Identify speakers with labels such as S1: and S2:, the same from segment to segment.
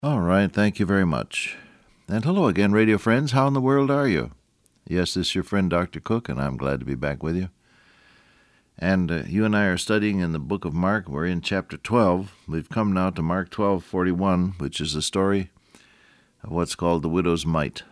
S1: All right, thank you very much. And hello again, radio friends. How in the world are you? Yes, this is your friend Dr. Cook, and I'm glad to be back with you. And you and I are studying in the book of Mark. We're in chapter 12. We've come now to Mark 12:41, which is the story of what's called the widow's mite.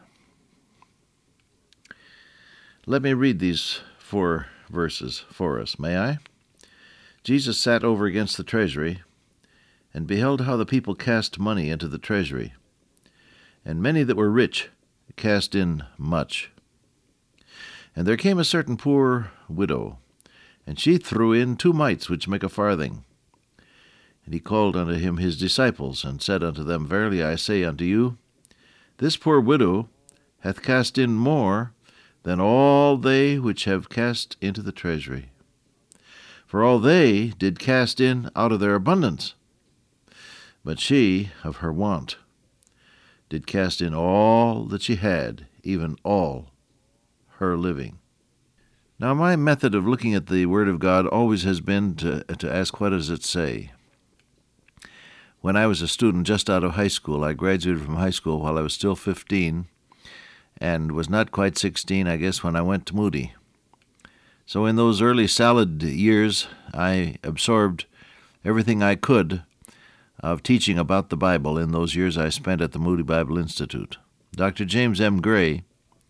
S1: Let me read these 4 verses for us, may I? Jesus sat over against the treasury, and beheld how the people cast money into the treasury. And many that were rich cast in much. And there came a certain poor widow, and she threw in 2 mites, which make a farthing. And he called unto him his disciples, and said unto them, Verily I say unto you, this poor widow hath cast in more than all they which have cast into the treasury. For all they did cast in out of their abundance, but she, of her want, did cast in all that she had, even all her living. Now, my method of looking at the Word of God always has been to ask, what does it say? When I was a student just out of high school, I graduated from high school while I was still 15, and was not quite 16, I guess, when I went to Moody. So in those early salad years, I absorbed everything I could of teaching about the Bible in those years I spent at the Moody Bible Institute. Dr. James M. Gray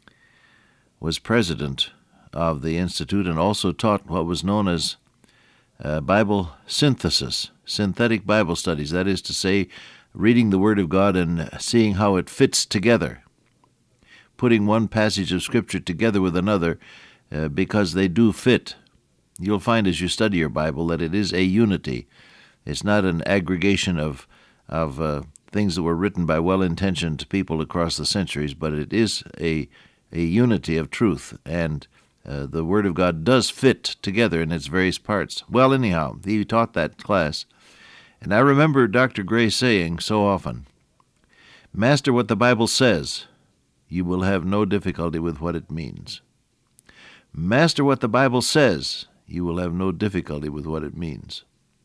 S1: was president of the Institute and also taught what was known as Bible synthesis, synthetic Bible studies, that is to say, reading the Word of God and seeing how it fits together, putting one passage of Scripture together with another because they do fit. You'll find as you study your Bible that it is a unity. It's not an aggregation of things that were written by well-intentioned people across the centuries, but it is a unity of truth, and the Word of God does fit together in its various parts. Well, anyhow, he taught that class, and I remember Dr. Gray saying so often, master what the Bible says, you will have no difficulty with what it means. Master what the Bible says, you will have no difficulty with what it means.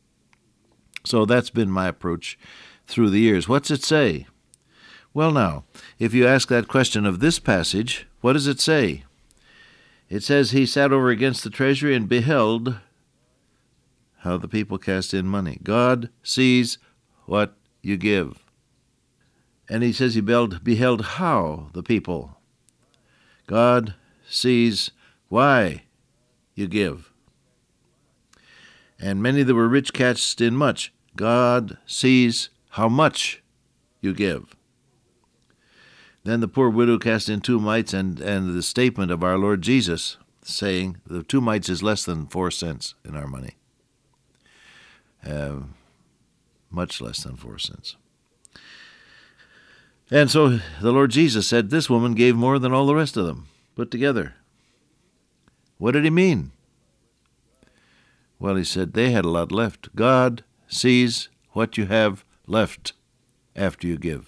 S1: So that's been my approach through the years. What's it say? Well, now, if you ask that question of this passage, what does it say? It says, he sat over against the treasury and beheld how the people cast in money. God sees what you give. And he says he beheld how the people. God sees why you give. And many that were rich cast in much. God sees how much you give. Then the poor widow cast in 2 mites, and the statement of our Lord Jesus saying the 2 mites is less than 4 cents in our money. Much less than 4 cents. And so the Lord Jesus said, this woman gave more than all the rest of them put together. What did he mean? Well, he said, they had a lot left. God sees what you have left after you give.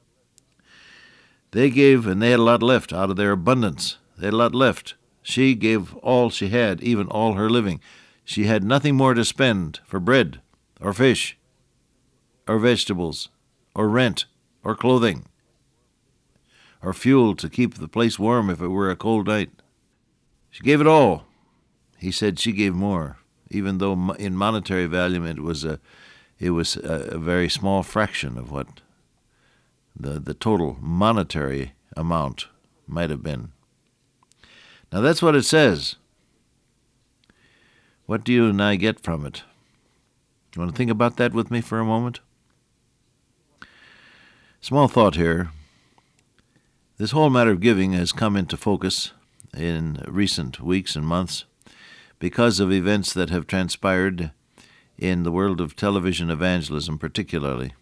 S1: They gave, and they had a lot left out of their abundance. They had a lot left. She gave all she had, even all her living. She had nothing more to spend for bread or fish or vegetables or rent or clothing or fuel to keep the place warm if it were a cold night. She gave it all. He said she gave more, even though in monetary value it was a very small fraction of what the total monetary amount might have been. Now that's what it says. What do you and I get from it? You want to think about that with me for a moment? Small thought here. This whole matter of giving has come into focus in recent weeks and months because of events that have transpired in the world of television evangelism particularly.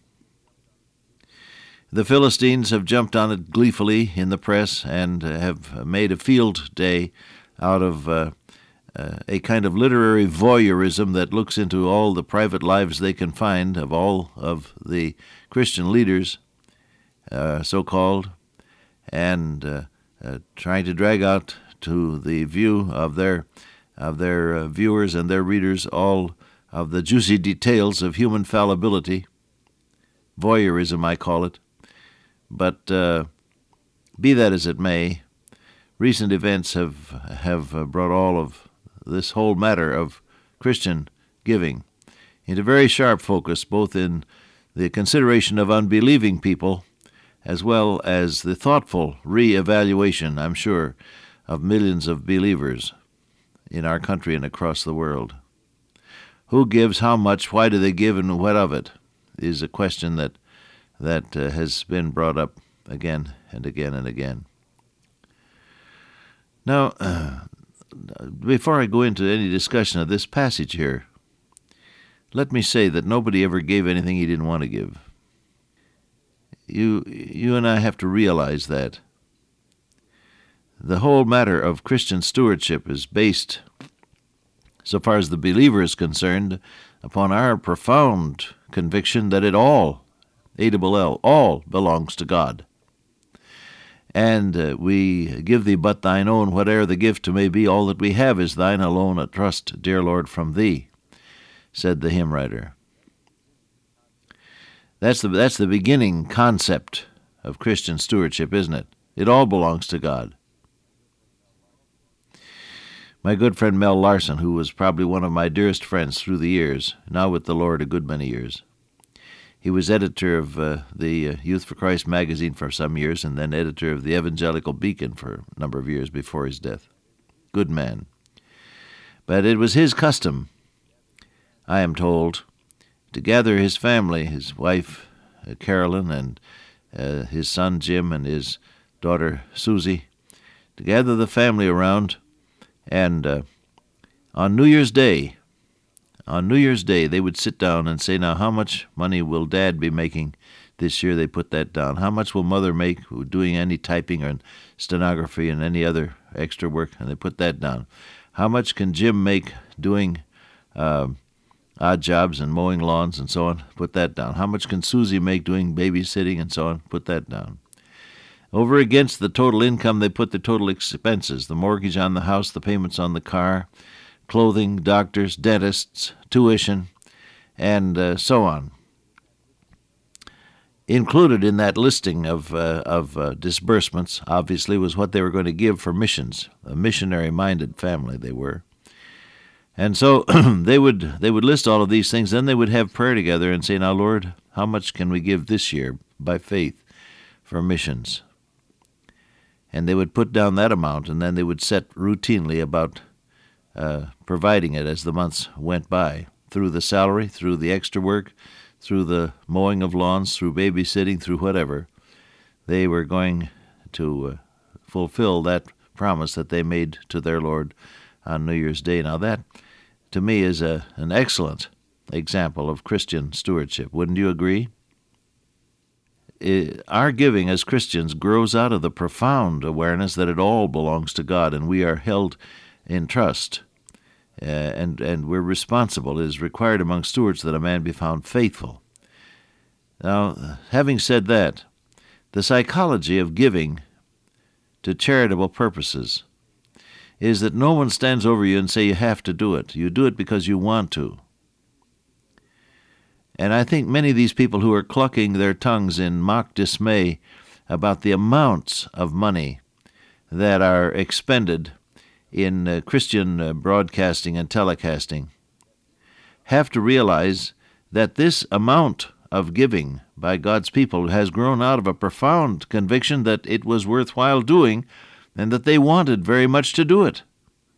S1: The Philistines have jumped on it gleefully in the press and have made a field day out of a kind of literary voyeurism that looks into all the private lives they can find of all of the Christian leaders, so-called, and trying to drag out to the view of their viewers and their readers all of the juicy details of human fallibility, voyeurism, I call it. But be that as it may, recent events have brought all of this whole matter of Christian giving into very sharp focus, both in the consideration of unbelieving people as well as the thoughtful re-evaluation, I'm sure, of millions of believers in our country and across the world. Who gives how much, why do they give, and what of it, is a question that has been brought up again and again and again. Now, before I go into any discussion of this passage here, let me say that nobody ever gave anything he didn't want to give. You and I have to realize that. The whole matter of Christian stewardship is based, so far as the believer is concerned, upon our profound conviction that it all, A-double-L, all belongs to God. And we give thee but thine own, whate'er the gift may be, all that we have is thine alone, a trust, dear Lord, from thee, said the hymn writer. That's the beginning concept of Christian stewardship, isn't it? It all belongs to God. My good friend Mel Larson, who was probably one of my dearest friends through the years, now with the Lord a good many years, he was editor of the Youth for Christ magazine for some years, and then editor of the Evangelical Beacon for a number of years before his death. Good man. But it was his custom, I am told, to gather his family, his wife Carolyn, and his son Jim, and his daughter Susie, to gather the family around, and on New Year's Day, they would sit down and say, now, how much money will Dad be making this year? They put that down. How much will Mother make doing any typing or stenography and any other extra work? And they put that down. How much can Jim make doing odd jobs and mowing lawns and so on? Put that down. How much can Susie make doing babysitting and so on? Put that down. Over against the total income, they put the total expenses, the mortgage on the house, the payments on the car, clothing, doctors, dentists, tuition, and so on. Included in that listing of disbursements, obviously, was what they were going to give for missions. A missionary-minded family they were. And so they would list all of these things. Then they would have prayer together and say, now, Lord, how much can we give this year by faith for missions? And they would put down that amount, and then they would set routinely about providing it as the months went by, through the salary, through the extra work, through the mowing of lawns, through babysitting, through whatever. They were going to fulfill that promise that they made to their Lord on New Year's Day. Now that, to me, is an excellent example of Christian stewardship. Wouldn't you agree? Our giving as Christians grows out of the profound awareness that it all belongs to God, and we are held in trust, and we're responsible. It is required among stewards that a man be found faithful. Now, having said that, the psychology of giving to charitable purposes is that no one stands over you and say you have to do it. You do it because you want to. And I think many of these people who are clucking their tongues in mock dismay about the amounts of money that are expended in Christian broadcasting and telecasting have to realize that this amount of giving by God's people has grown out of a profound conviction that it was worthwhile doing and that they wanted very much to do it.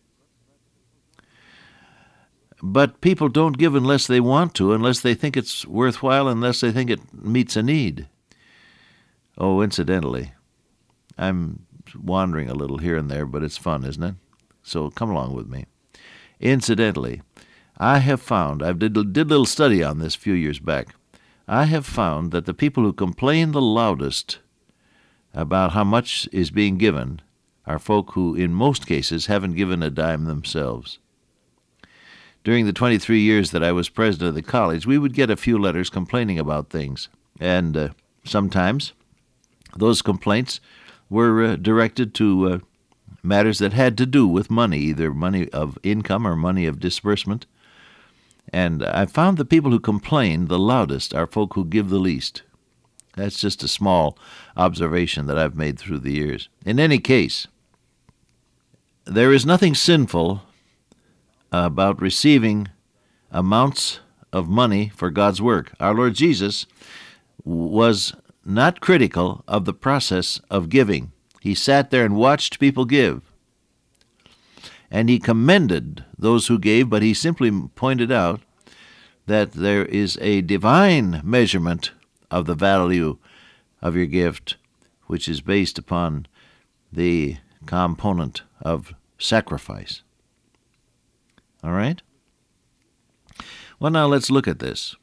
S1: But people don't give unless they want to, unless they think it's worthwhile, unless they think it meets a need. Oh, incidentally, I'm wandering a little here and there, but it's fun, isn't it? So come along with me. Incidentally, I have found, I did a little study on this a few years back, I have found that the people who complain the loudest about how much is being given are folk who, in most cases, haven't given a dime themselves. During the 23 years that I was president of the college, we would get a few letters complaining about things, and sometimes those complaints were directed to matters that had to do with money, either money of income or money of disbursement. And I found the people who complain the loudest are folk who give the least. That's just a small observation that I've made through the years. In any case, there is nothing sinful about receiving amounts of money for God's work. Our Lord Jesus was not critical of the process of giving. He sat there and watched people give. And he commended those who gave, but he simply pointed out that there is a divine measurement of the value of your gift, which is based upon the component of sacrifice. All right? Well, now let's look at this.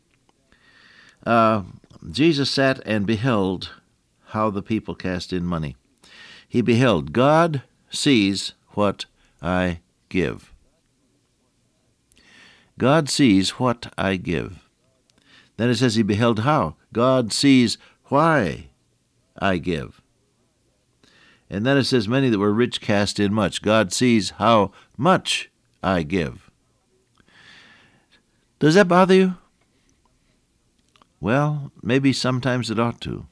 S1: Jesus sat and beheld how the people cast in money. He beheld. God sees what I give. God sees what I give. Then it says he beheld how. God sees why I give. And then it says many that were rich cast in much. God sees how much I give. Does that bother you? Well, maybe sometimes it ought to.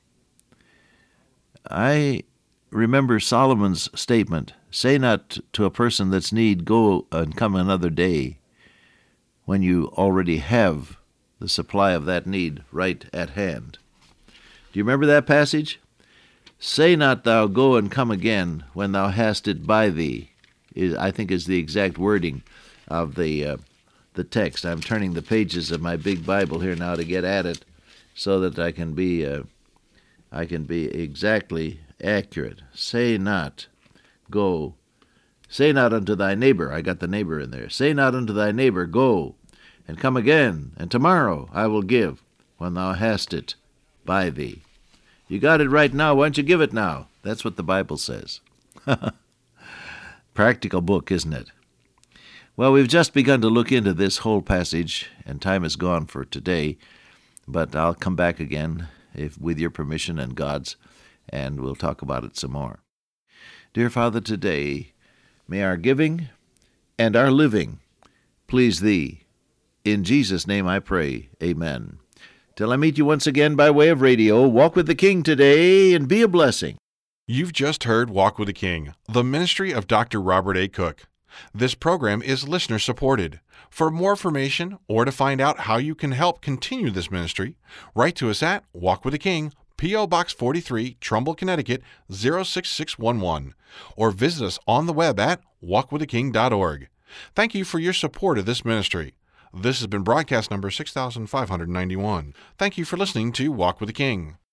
S1: I remember Solomon's statement, say not to a person that's need, go and come another day, when you already have the supply of that need right at hand. Do you remember that passage? Say not thou, go and come again, when thou hast it by thee, I think is the exact wording of the text. I'm turning the pages of my big Bible here now to get at it, so that I can be exactly accurate. Say not, go. Say not unto thy neighbor, I got the neighbor in there. Say not unto thy neighbor, go, and come again, and tomorrow I will give, when thou hast it by thee. You got it right now, why don't you give it now? That's what the Bible says. Practical book, isn't it? Well, we've just begun to look into this whole passage, and time is gone for today, but I'll come back again, with your permission and God's, and we'll talk about it some more. Dear Father, today, may our giving and our living please Thee. In Jesus' name I pray, amen. Till I meet you once again by way of radio, walk with the King today and be a blessing.
S2: You've just heard Walk with the King, the ministry of Dr. Robert A. Cook. This program is listener-supported. For more information or to find out how you can help continue this ministry, write to us at Walk with the King, P.O. Box 43, Trumbull, Connecticut, 06611, or visit us on the web at walkwiththeking.org. Thank you for your support of this ministry. This has been broadcast number 6591. Thank you for listening to Walk with the King.